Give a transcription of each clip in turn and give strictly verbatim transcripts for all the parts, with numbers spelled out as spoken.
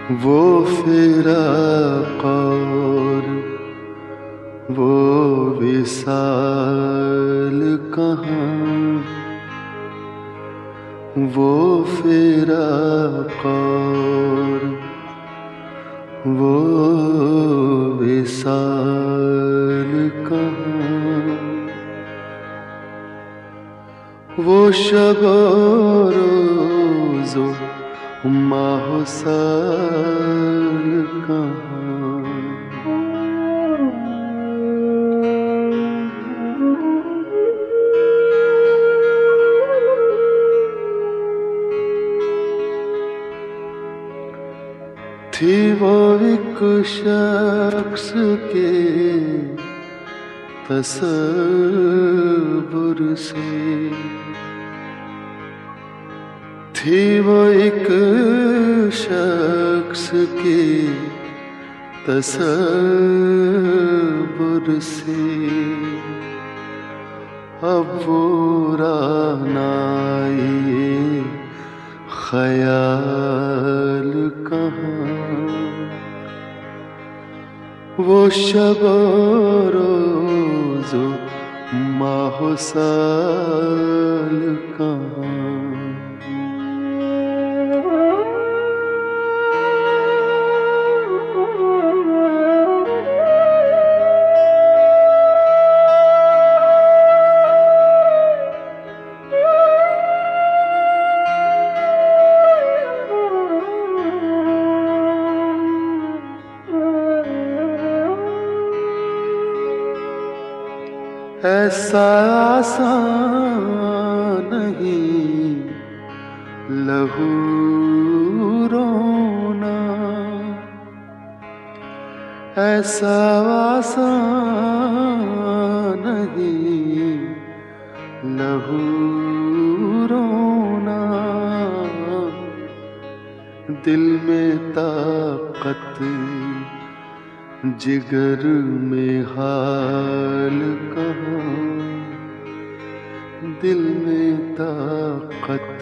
वो फिराक और वो विसाल कहाँ, वो फिराक और वो विसाल कहाँ, वो शब रोज़ो माहो साल कहाँ। थी वो एक शख्स के तसव्वुर से, थी वो एक शख्स के तसव्वुर से, अब वो रानाए ख़याल कहाँ, वो शब रोज़ो माहो साल कहाँ। ऐसा आसान नहीं लहू रोना, ऐसा आसान नहीं लहू रोना, दिल में ताकत जिगर में हाल कहाँ, दिल में ताकत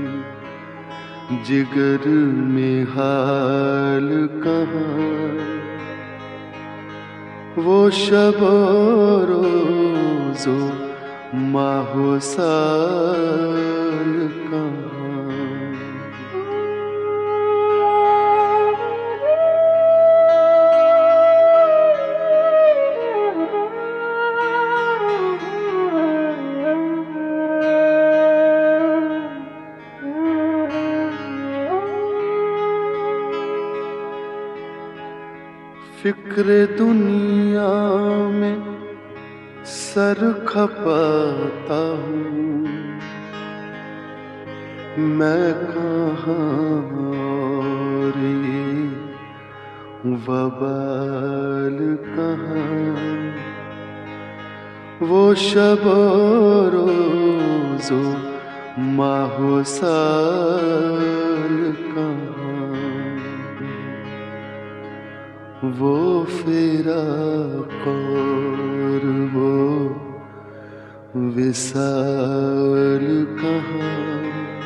जिगर में हाल कहाँ, वो शब रोज़ो माहो साल कहाँ। फिक्र दुनिया में सर खपाता हूँ, मैं कहाँ और ये वबाल कहाँ, वो शब रोज़ो माहो साल कहाँ, वो फिराक और वो विसाल कहाँ,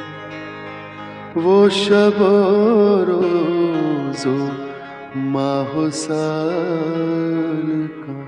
वो शब रोज़ो माहो साल कहाँ।